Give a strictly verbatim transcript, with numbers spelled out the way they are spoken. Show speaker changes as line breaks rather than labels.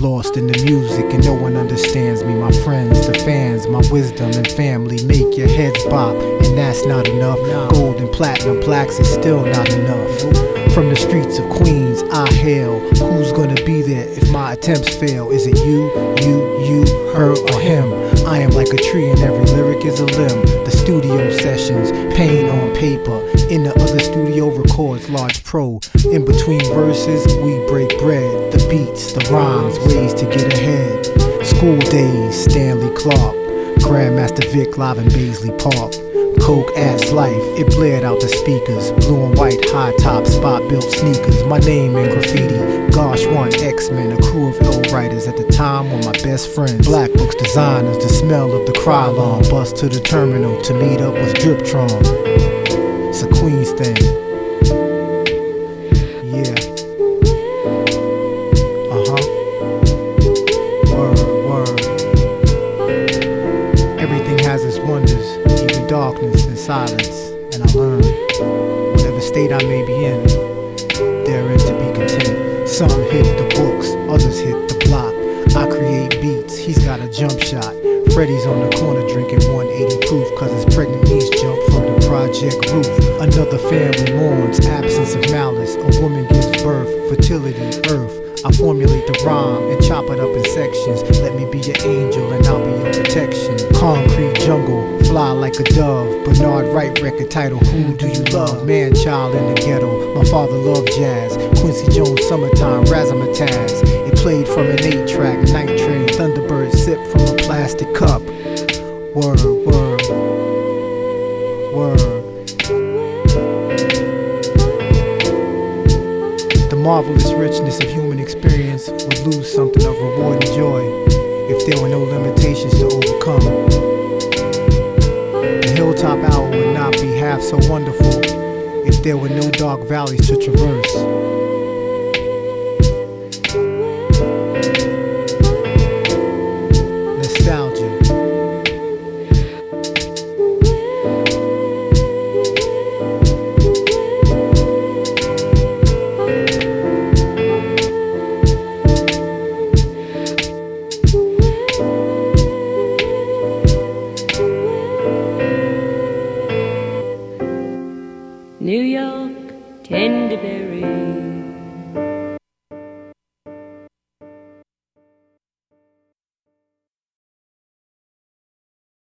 lost in the music and no one understands me. My friends, the fans, my wisdom and family make your heads bop, and that's not enough. Gold and platinum plaques is still not enough. From the streets of Queens I hail. Who's gonna be there if my attempts fail? Is it you, you, you, her, or him? I am like a tree and every lyric is a limb. The studio sessions, pain on paper. In the other studio records large pro. In between verses we break bread. The beats, the rhymes, ways to get ahead. School days, Stanley Clark. Grandmaster Vic live in Baisley Park. Coke adds life, it blared out the speakers. Blue and white high top spot built sneakers. My name in graffiti, Gosh One, X-Men. A crew of ill writers at the time were my best friends. Black Books designers, the smell of the Krylon. Bus to the terminal to meet up with Driptron. It's a Queens thing. Yeah. Uh-huh. Word, word. Everything has its wonders, even darkness and silence. And I learn, whatever state I may be in, therein to be content. Some hit the books, others hit the block. I create beats, he's got a jump shot. Freddy's on the corner drinking one eighty proof, cause his pregnant niece jumped from the project roof. Another family mourns, absence of malice. A woman gives birth, fertility, earth. I formulate the rhyme and chop it up in sections. Let me be your angel and I'll be your protection. Concrete jungle, fly like a dove. Bernard Wright record title, Who Do You Love? Man child in the ghetto, my father loved jazz. Quincy Jones, Summertime, Razzmatazz. It played from an eight track, Night Train, Thunderbird, sip from a plastic cup. Word, word, word. The marvelous richness of human experience would lose something of reward and joy if there were no limitations to overcome. The hilltop hour would not be half so wonderful if there were no dark valleys to traverse. Nostalgia.
New York, Tenderberry.